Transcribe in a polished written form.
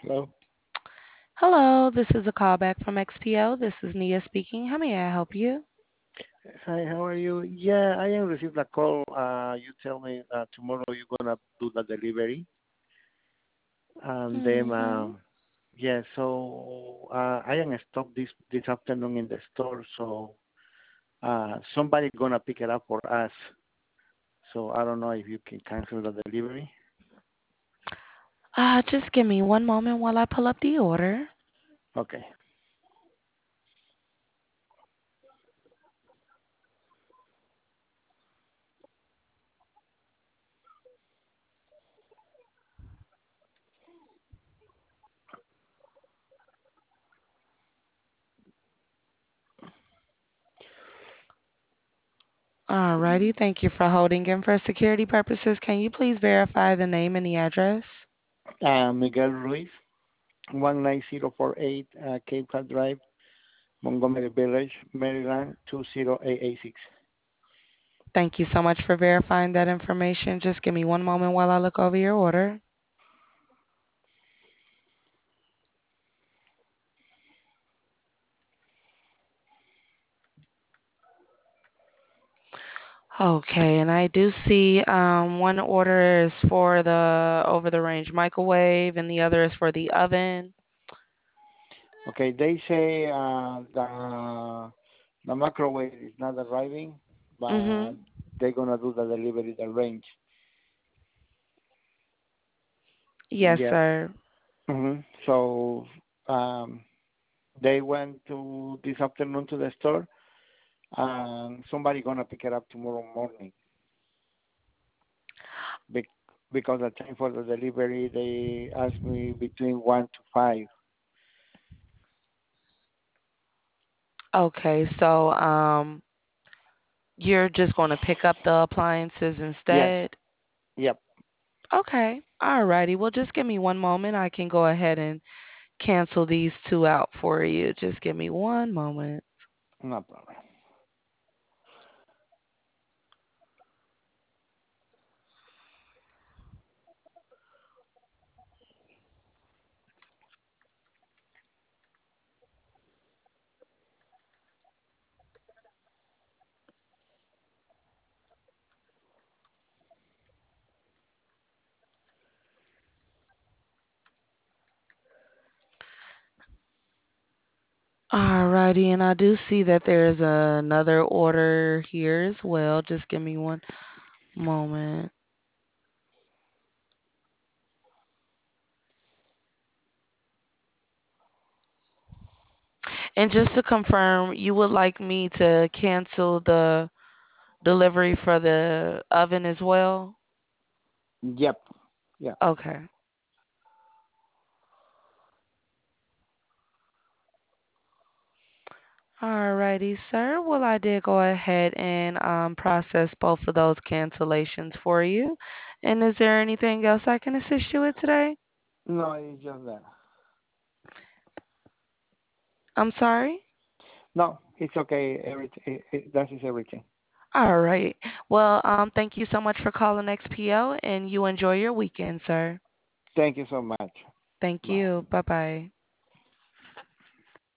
Hello. Hello, this is a callback from XPO. This is Nia speaking. How may I help you? Hi, how are you? Yeah, I have received a call. You tell me tomorrow you're gonna do the delivery, and then Mm-hmm. yeah. So I am stopped this afternoon in the store. So somebody gonna pick it up for us. So I don't know if you can cancel the delivery. Just give me one moment while I pull up the order. Okay. Alrighty, thank you for holding. And for security purposes, can you please verify the name and the address? Miguel Ruiz, 19048 Cape Cod Drive, Montgomery Village, Maryland 20886. Thank you so much for verifying that information. Just give me one moment while I look over your order. Okay, and I do see one order is for the over the range microwave and the other is for the oven. Okay, they say the microwave is not arriving, but Mm-hmm. they're gonna do the delivery the range. Yes, Yeah. sir. So um, they went to this afternoon to the store, and somebody gonna pick it up tomorrow morning. Bec- because the time for the delivery, they asked me between 1 to 5. Okay, so you're just going to pick up the appliances Yes. instead? Yep. Okay. Alrighty. Well, just give me one moment. I can go ahead and cancel these two out for you. Just give me one moment. No problem. Alrighty, and I do see that there's another order here as well. Just give me one moment. And just to confirm, you would like me to cancel the delivery for the oven as well? Yep. Yep. Okay. Alrighty, sir. Well, I did go ahead and process both of those cancellations for you. And is there anything else I can assist you with today? No, it's just that. I'm sorry? No, it's okay. Everything. That is everything. All right. Well, thank you so much for calling XPO and you enjoy your weekend, sir. Thank you so much. Thank Bye. you. Bye-bye.